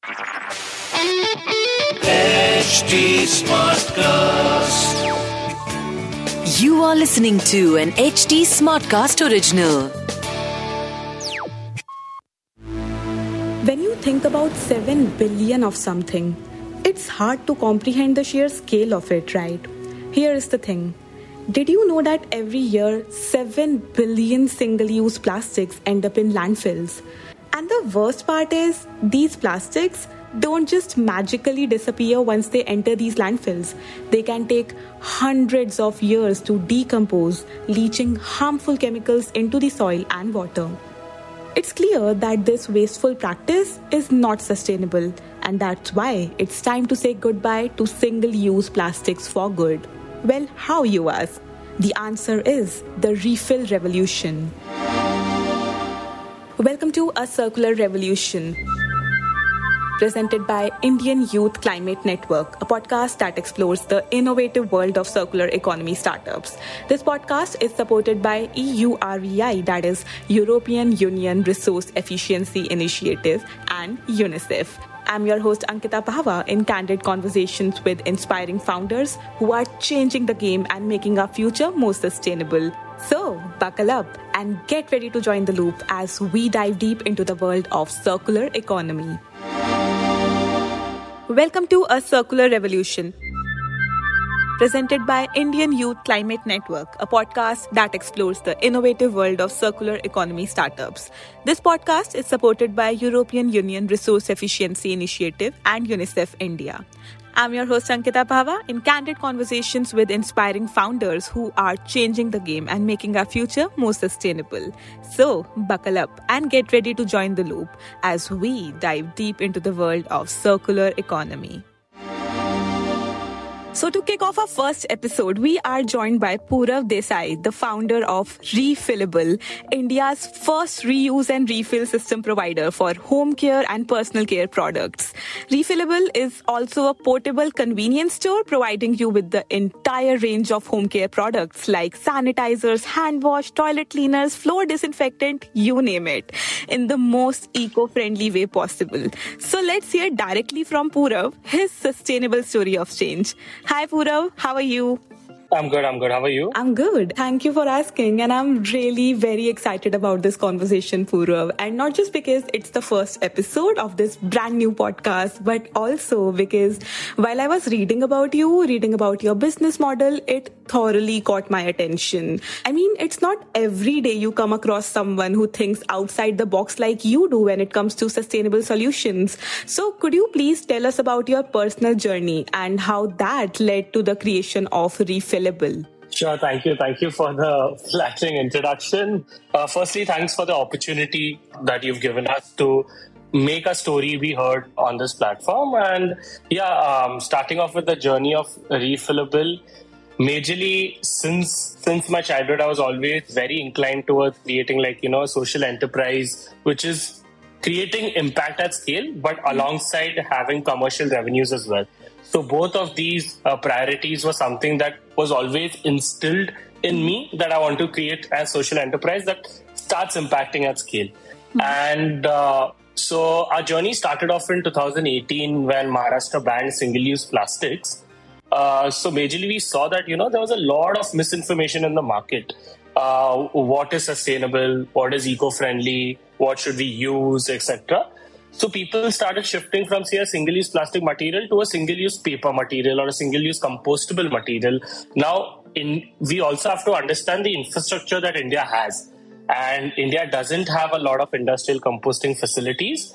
HT Smartcast. You are listening to an HT Smartcast original. When you think about 7 billion of something, it's hard to comprehend the sheer scale of it, right? Here is the thing. Did you know that every year 7 billion single-use plastics end up in landfills? And the worst part is, these plastics don't just magically disappear once they enter these landfills. They can take hundreds of years to decompose, leaching harmful chemicals into the soil and water. It's clear that this wasteful practice is not sustainable, and that's why it's time to say goodbye to single-use plastics for good. Well, how, you ask? The answer is the refill revolution. Welcome to A Circular Revolution, presented by Indian Youth Climate Network, a podcast that explores the innovative world of circular economy startups. This podcast is supported by EUREI, that is European Union Resource Efficiency Initiative, and UNICEF. I'm your host Ankita Pahwa in candid conversations with inspiring founders who are changing the game and making our future more sustainable. So, buckle up and get ready to join the loop as we dive deep into the world of circular economy. Welcome to A Circular Revolution, presented by Indian Youth Climate Network, a podcast that explores the innovative world of circular economy startups. This podcast is supported by European Union Resource Efficiency Initiative and UNICEF India. I'm your host Ankita Pahwa in candid conversations with inspiring founders who are changing the game and making our future more sustainable. So, buckle up and get ready to join the loop as we dive deep into the world of circular economy. So to kick off our first episode, we are joined by Purav Desai, the founder of Refillable, India's first reuse and refill system provider for home care and personal care products. Refillable is also a portable convenience store providing you with the entire range of home care products like sanitizers, hand wash, toilet cleaners, floor disinfectant, you name it, in the most eco-friendly way possible. So let's hear directly from Purav his sustainable story of change. Hi Purav, how are you? I'm good. How are you? I'm good. Thank you for asking. And I'm really very excited about this conversation, Purav. And not just because it's the first episode of this brand new podcast, but also because while I was reading about your business model, it thoroughly caught my attention. I mean, it's not every day you come across someone who thinks outside the box like you do when it comes to sustainable solutions. So could you please tell us about your personal journey and how that led to the creation of Refillable? Sure. Thank you. Thank you for the flattering introduction. Firstly, thanks for the opportunity that you've given us to make a story be heard on this platform. And starting off with the journey of Refillable, majorly since my childhood, I was always very inclined towards creating a social enterprise, which is creating impact at scale, but alongside having commercial revenues as well. So both of these priorities were something that was always instilled in me, that I want to create a social enterprise that starts impacting at scale. And so our journey started off in 2018 when Maharashtra banned single-use plastics. So majorly we saw that, there was a lot of misinformation in the market. What is sustainable? What is eco-friendly? What should we use, etc. So people started shifting from, say, a single-use plastic material to a single-use paper material or a single-use compostable material. Now, we also have to understand the infrastructure that India has. And India doesn't have a lot of industrial composting facilities.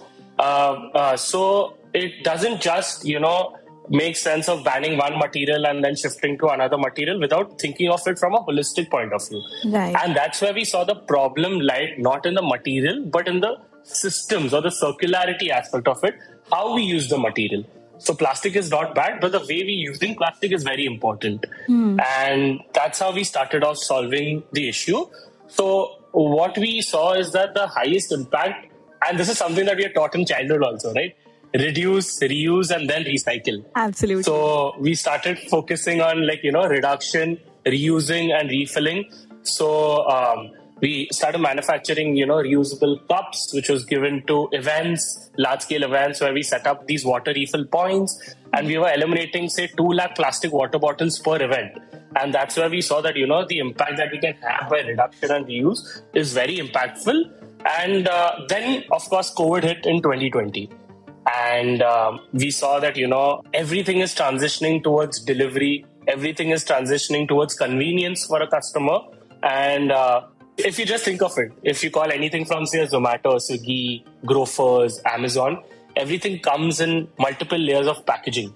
So it doesn't just, make sense of banning one material and then shifting to another material without thinking of it from a holistic point of view. Right. And that's where we saw the problem lie not in the material, but in the systems or the circularity aspect of it, how we use the material. So plastic is not bad, but the way we're using plastic is very important. And that's how we started off solving the issue. So what we saw is that the highest impact, and this is something that we are taught in childhood also, right? Reduce, reuse, and then recycle. Absolutely. So we started focusing on reduction, reusing, and refilling. So We started manufacturing, reusable cups, which was given to events, large-scale events where we set up these water refill points, and we were eliminating, say, 2 lakh plastic water bottles per event. And that's where we saw that, the impact that we can have by reduction and reuse is very impactful. And then, of course, COVID hit in 2020. And we saw that, everything is transitioning towards delivery. Everything is transitioning towards convenience for a customer. And if you just think of it, if you call anything from, say, Zomato, Swiggy, Grofers, Amazon, everything comes in multiple layers of packaging.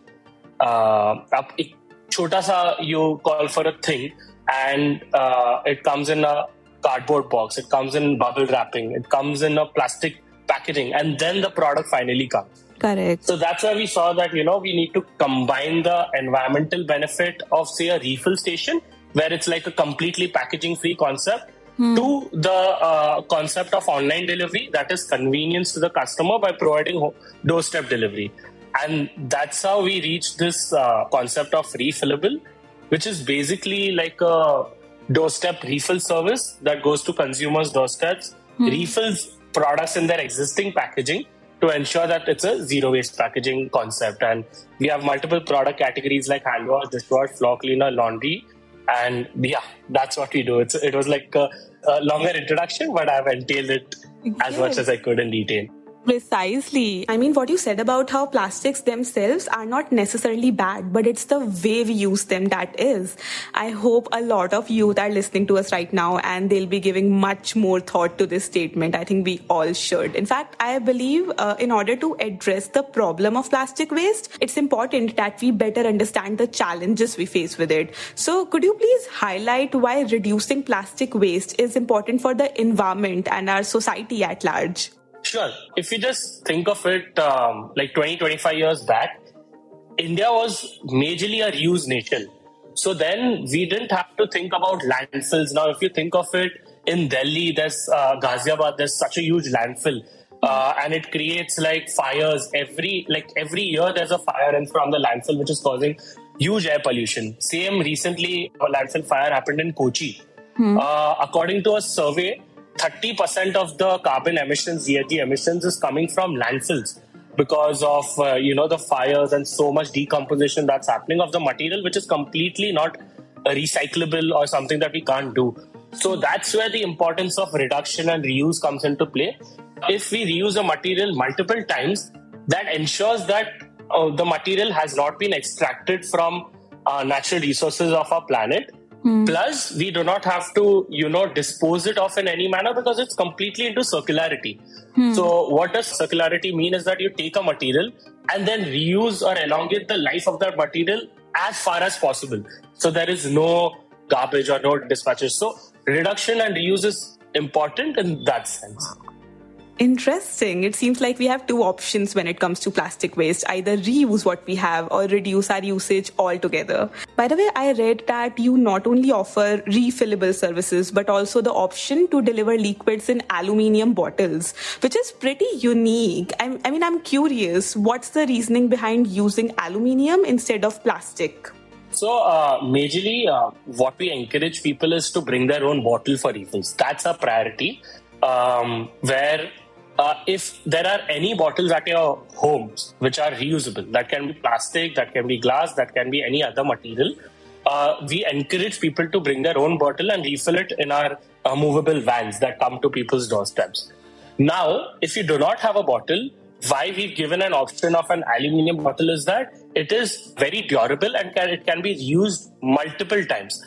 Ab ek chota sa you call for a thing, and it comes in a cardboard box, it comes in bubble wrapping, it comes in a plastic packaging, and then the product finally comes. Correct. So that's where we saw that, we need to combine the environmental benefit of, say, a refill station, where it's like a completely packaging-free concept, to the concept of online delivery, that is convenience to the customer by providing doorstep delivery. And that's how we reached this concept of refillable, which is basically like a doorstep refill service that goes to consumers' doorsteps, refills products in their existing packaging to ensure that it's a zero-waste packaging concept. And we have multiple product categories like hand wash, dishwash, floor cleaner, laundry. And yeah, that's what we do. It was like a longer introduction, but I've entailed it as much as I could in detail. Precisely. I mean, what you said about how plastics themselves are not necessarily bad, but it's the way we use them that is. I hope a lot of youth are listening to us right now and they'll be giving much more thought to this statement. I think we all should. In fact, I believe in order to address the problem of plastic waste, it's important that we better understand the challenges we face with it. So could you please highlight why reducing plastic waste is important for the environment and our society at large? Sure. If you just think of it like 25 years back, India was majorly a reuse nation. So then we didn't have to think about landfills. Now, if you think of it, in Delhi, there's Ghaziabad, there's such a huge landfill. And it creates like fires. Every year there's a fire in from the landfill, which is causing huge air pollution. Same recently, a landfill fire happened in Kochi. According to a survey, 30% of the carbon emissions, GHG emissions, is coming from landfills because of, the fires and so much decomposition that's happening of the material, which is completely not recyclable or something that we can't do. So that's where the importance of reduction and reuse comes into play. If we reuse a material multiple times, that ensures that the material has not been extracted from natural resources of our planet. Plus, we do not have to, dispose it off in any manner because it's completely into circularity. So what does circularity mean is that you take a material and then reuse or elongate the life of that material as far as possible. So there is no garbage or no dispatches. So reduction and reuse is important in that sense. Interesting. It seems like we have two options when it comes to plastic waste, either reuse what we have or reduce our usage altogether. By the way, I read that you not only offer refillable services, but also the option to deliver liquids in aluminium bottles, which is pretty unique. I'm curious, what's the reasoning behind using aluminium instead of plastic? So, majorly, what we encourage people is to bring their own bottle for refills. That's our priority. Where if there are any bottles at your homes which are reusable, that can be plastic, that can be glass, that can be any other material, we encourage people to bring their own bottle and refill it in our movable vans that come to people's doorsteps. Now, if you do not have a bottle, why we've given an option of an aluminium bottle is that it is very durable and it can be used multiple times.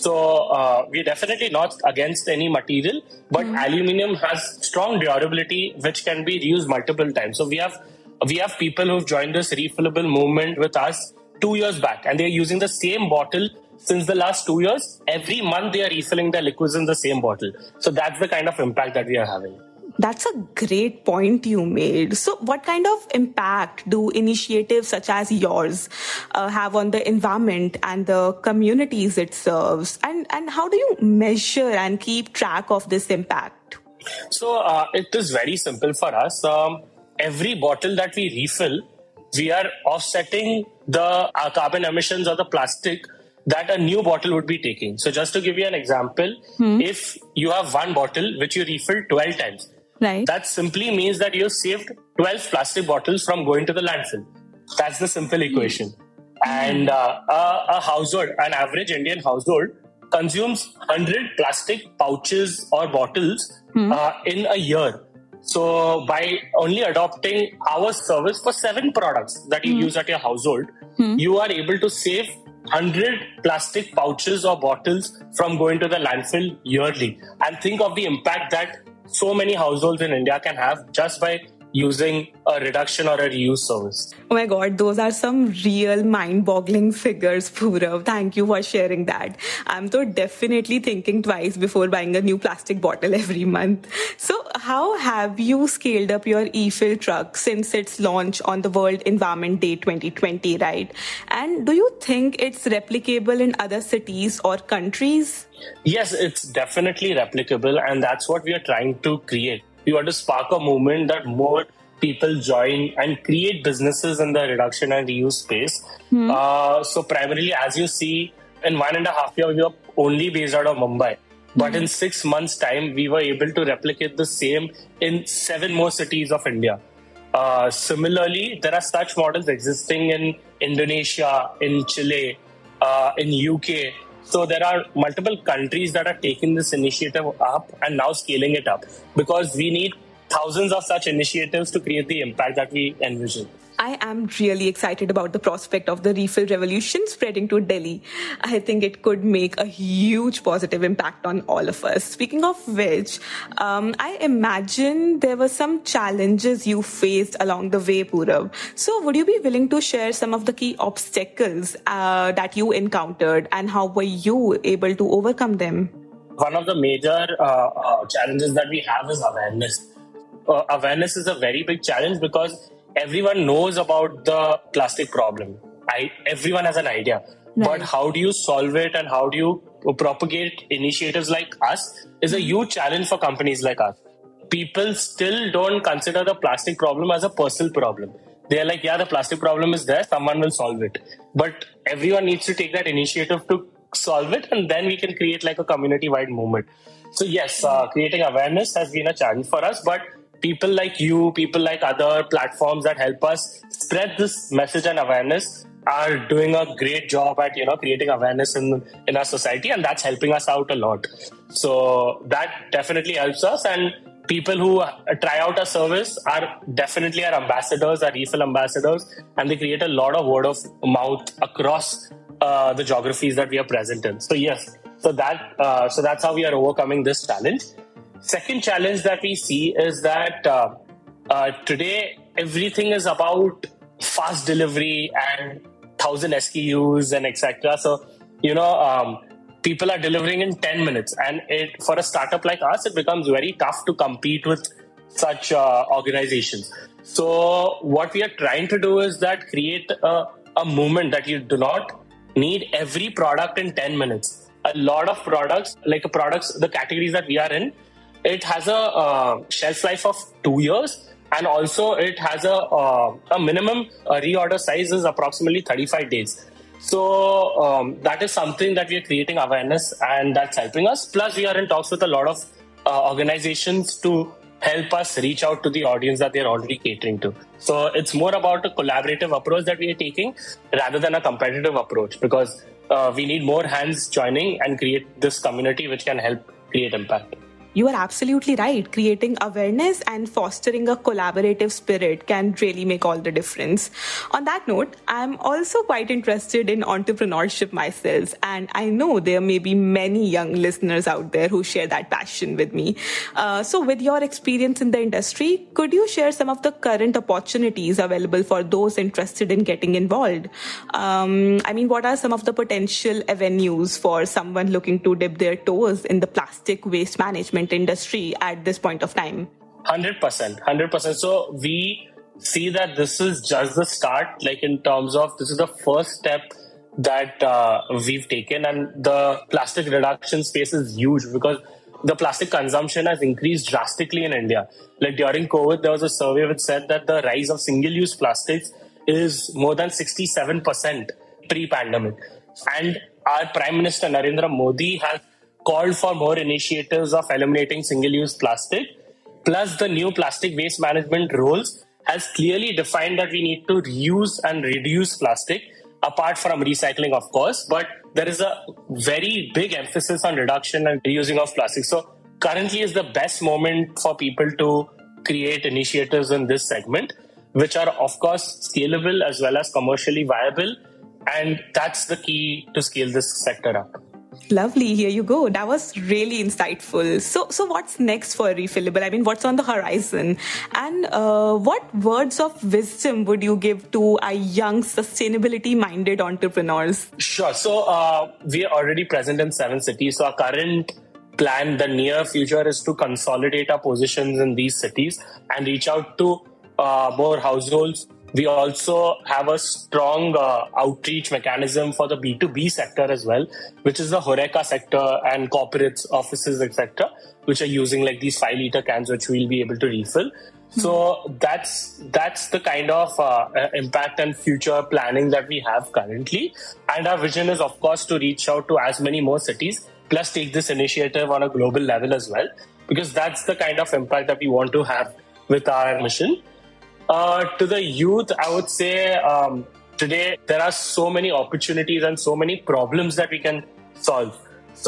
So we're definitely not against any material, but aluminium has strong durability which can be reused multiple times. So we have people who've joined this refillable movement with us 2 years back, and they're using the same bottle since the last 2 years. Every month they are refilling their liquids in the same bottle. So that's the kind of impact that we are having. That's a great point you made. So what kind of impact do initiatives such as yours have on the environment and the communities it serves? And how do you measure and keep track of this impact? So it is very simple for us. Every bottle that we refill, we are offsetting the carbon emissions of the plastic that a new bottle would be taking. So just to give you an example, if you have one bottle which you refill 12 times, Right. that simply means that you saved 12 plastic bottles from going to the landfill. That's the simple equation. And a household, an average Indian household, consumes 100 plastic pouches or bottles in a year. So by only adopting our service for 7 products that you use at your household, you are able to save 100 plastic pouches or bottles from going to the landfill yearly. And think of the impact that so many households in India can have just by using a reduction or a reuse service. Oh my God, those are some real mind-boggling figures, Purav. Thank you for sharing that. I'm so definitely thinking twice before buying a new plastic bottle every month. So how have you scaled up your e-fill truck since its launch on the World Environment Day 2020, right? And do you think it's replicable in other cities or countries? Yes, it's definitely replicable, and that's what we are trying to create. We want to spark a movement that more people join and create businesses in the reduction and reuse space. So primarily, as you see, in 1.5 years, we were only based out of Mumbai. But in 6 months' time, we were able to replicate the same in 7 more cities of India. Similarly, there are such models existing in Indonesia, in Chile, in UK. So there are multiple countries that are taking this initiative up and now scaling it up, because we need thousands of such initiatives to create the impact that we envision. I am really excited about the prospect of the refill revolution spreading to Delhi. I think it could make a huge positive impact on all of us. Speaking of which, I imagine there were some challenges you faced along the way, Purav. So would you be willing to share some of the key obstacles that you encountered and how were you able to overcome them? One of the major challenges that we have is awareness. Awareness is a very big challenge because everyone knows about the plastic problem. Everyone has an idea. Right. But how do you solve it and how do you propagate initiatives like us is a huge challenge for companies like us. People still don't consider the plastic problem as a personal problem. They're like, yeah, the plastic problem is there, someone will solve it. But everyone needs to take that initiative to solve it, and then we can create like a community-wide movement. So yes, creating awareness has been a challenge for us, but people like you, people like other platforms that help us spread this message and awareness are doing a great job at, creating awareness in our society, and that's helping us out a lot. So that definitely helps us, and people who try out our service are definitely our ambassadors, our refill ambassadors, and they create a lot of word of mouth across the geographies that we are present in. So yes, so that's how we are overcoming this challenge. Second challenge that we see is that today everything is about fast delivery and 1,000 SKUs and etc. So, people are delivering in 10 minutes, and for a startup like us, it becomes very tough to compete with such organizations. So what we are trying to do is that create a movement that you do not need every product in 10 minutes. A lot of products, the categories that we are in, it has a shelf life of 2 years, and also it has a minimum reorder size is approximately 35 days. So that is something that we are creating awareness, and that's helping us. Plus, we are in talks with a lot of organizations to help us reach out to the audience that they're already catering to. So it's more about a collaborative approach that we are taking rather than a competitive approach, because we need more hands joining and create this community which can help create impact. You are absolutely right. Creating awareness and fostering a collaborative spirit can really make all the difference. On that note, I'm also quite interested in entrepreneurship myself, and I know there may be many young listeners out there who share that passion with me. So with your experience in the industry, could you share some of the current opportunities available for those interested in getting involved? What are some of the potential avenues for someone looking to dip their toes in the plastic waste management industry at this point of time? 100%. So we see that this is just the start, like in terms of this is the first step that we've taken, and the plastic reduction space is huge because the plastic consumption has increased drastically in India. Like during COVID, there was a survey which said that the rise of single-use plastics is more than 67% pre-pandemic. And our Prime Minister Narendra Modi has called for more initiatives of eliminating single-use plastic, plus the new plastic waste management rules has clearly defined that we need to reuse and reduce plastic, apart from recycling, of course, but there is a very big emphasis on reduction and reusing of plastic. So currently is the best moment for people to create initiatives in this segment, which are, of course, scalable as well as commercially viable. And that's the key to scale this sector up. Lovely. Here you go. That was really insightful. So what's next for Refillable? I mean, what's on the horizon? And what words of wisdom would you give to our young, sustainability-minded entrepreneurs? Sure. So we are already present in 7 cities. So our current plan, the near future, is to consolidate our positions in these cities and reach out to more households. We also have a strong outreach mechanism for the B2B sector as well, which is the HoReCa sector and corporates, offices, etc., which are using like these 5-liter cans, which we'll be able to refill. So that's the kind of impact and future planning that we have currently. And our vision is, of course, to reach out to as many more cities, plus take this initiative on a global level as well, because that's the kind of impact that we want to have with our mission. To the youth, I would say today there are so many opportunities and so many problems that we can solve.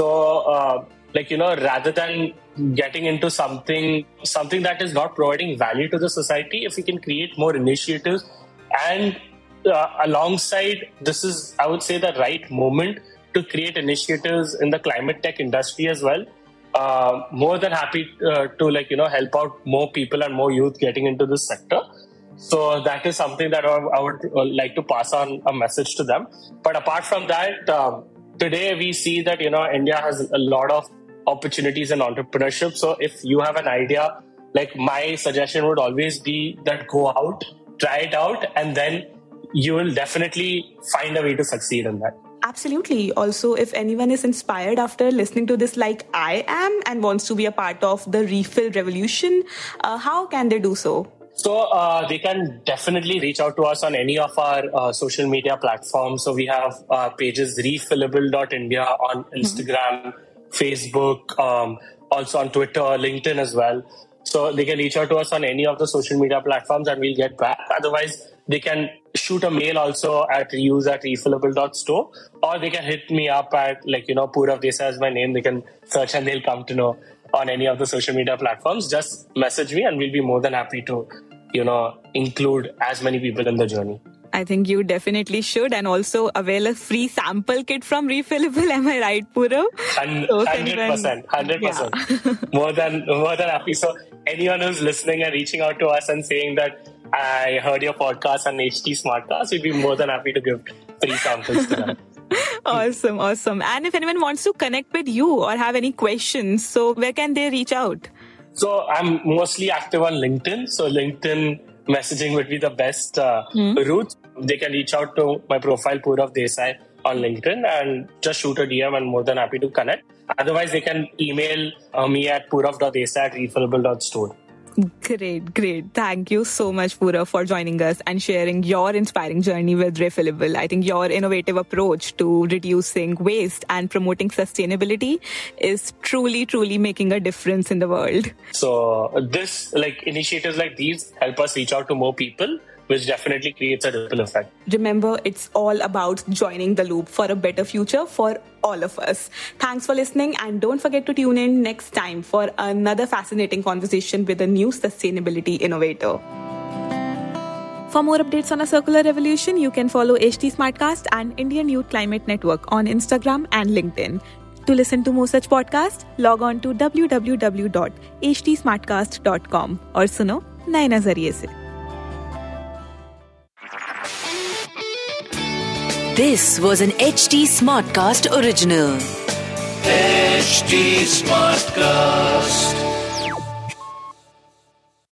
So, rather than getting into something that is not providing value to the society, if we can create more initiatives and alongside, this is, I would say, the right moment to create initiatives in the climate tech industry as well. More than happy to help out more people and more youth getting into this sector. So that is something that I would like to pass on a message to them. But apart from that, today we see that, India has a lot of opportunities in entrepreneurship. So if you have an idea, like my suggestion would always be that go out, try it out, and then you will definitely find a way to succeed in that. Absolutely. Also, if anyone is inspired after listening to this like I am and wants to be a part of the refill revolution, how can they do so? So they can definitely reach out to us on any of our social media platforms. So we have pages refillable.india on Instagram, Facebook, also on Twitter, LinkedIn as well. So they can reach out to us on any of the social media platforms and we'll get back. Otherwise, they can shoot a mail also at reuse@refillable.store, or they can hit me up at Purav Desai is my name. They can search and they'll come to know on any of the social media platforms. Just message me and we'll be more than happy to, include as many people in the journey. I think you definitely should, and also avail a free sample kit from Refillable. Am I right, Purav? 100%. Yeah. More than happy. So anyone who's listening and reaching out to us and saying that I heard your podcast on HT Smartcast, we'd be more than happy to give free samples to them. Awesome. And if anyone wants to connect with you or have any questions, so where can they reach out? So I'm mostly active on LinkedIn. So LinkedIn messaging would be the best route. They can reach out to my profile, Purav Desai, on LinkedIn and just shoot a DM and more than happy to connect. Otherwise, they can email me at purav.desai@refillable.store. Great. Thank you so much, Purav, for joining us and sharing your inspiring journey with Refillable. I think your innovative approach to reducing waste and promoting sustainability is truly making a difference in the world. So initiatives like these help us reach out to more people, which definitely creates a ripple effect. Remember, it's all about joining the loop for a better future for all of us. Thanks for listening, and don't forget to tune in next time for another fascinating conversation with a new sustainability innovator. For more updates on a circular revolution, you can follow HT Smartcast and Indian Youth Climate Network on Instagram and LinkedIn. To listen to more such podcasts, log on to www.htsmartcast.com और सुनो नए नजरिए से. This was an HT Smartcast original. HT Smartcast.